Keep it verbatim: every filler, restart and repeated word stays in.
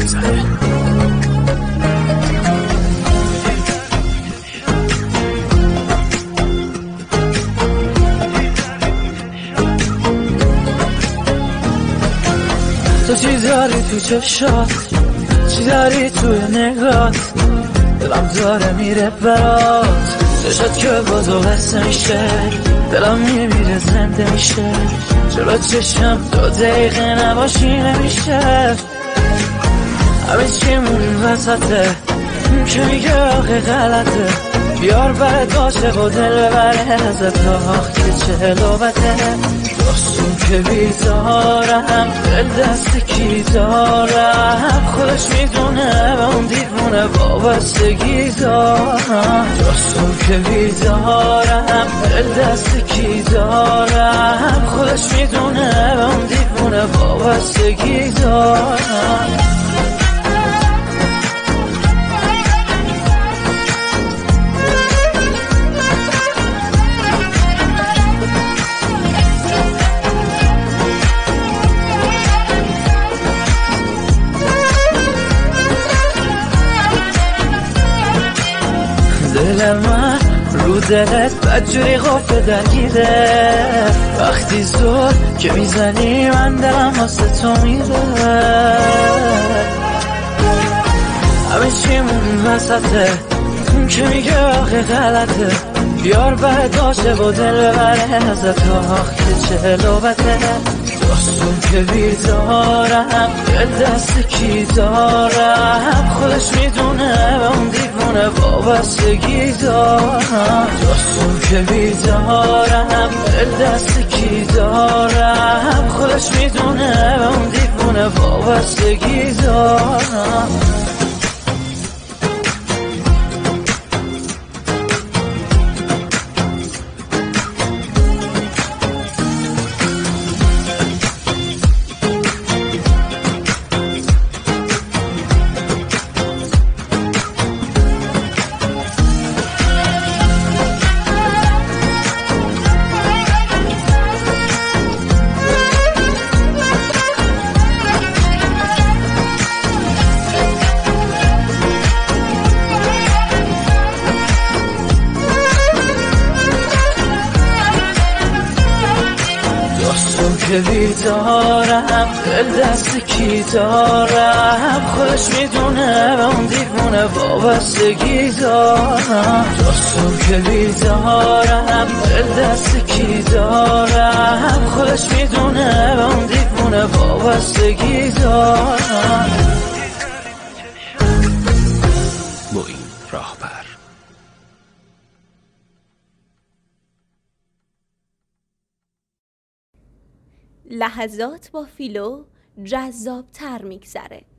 میگذره. تو چی داری تو چشات، چی داری توی نگات، دلم داره میره برات، چشات که بازو بسته میشه، دلم میمیره زنده میشه، جلو چشم دو دقیقه نباشی نمیشه. همه چیمون وسطه که میگه آخه غلطه، بیار برد باشه و دل بره ازت آخ که چه لوبته. داستون که بیزارم دل دست کی دارم، خودش میدونه و اون دیوونه وابستگی دارم. داستون که بیزارم دل دست کی دارم، خودش میدونه و اون دیوونه وابستگی دارم. دل من رو دلت بدجوری غفله درگیره، وقتی زور که میزنی من دلم واسه تو میره. همه چیمون وسطه که میگه آخه غلطه، بیار برد باشه و دل بره ازت آخ که چه لوبته. داستون که بیزارم دل دست کی دارم، خودش میدونه و اون دیوونه وابستگی دارم. داستون که بیزارم دل دست کی دارم، خودش میدونه و اون دیوونه وابستگی دارم. که بیدارم دل دست کی دارم، خودش میدونه و اون دیوونه وابستگی دارم. داستون که بیدارم دل دست کی دارم، خودش میدونه و اون دیوونه وابستگی دارم. معین راهبر. لحظات با فیلو جذاب تر میگذره.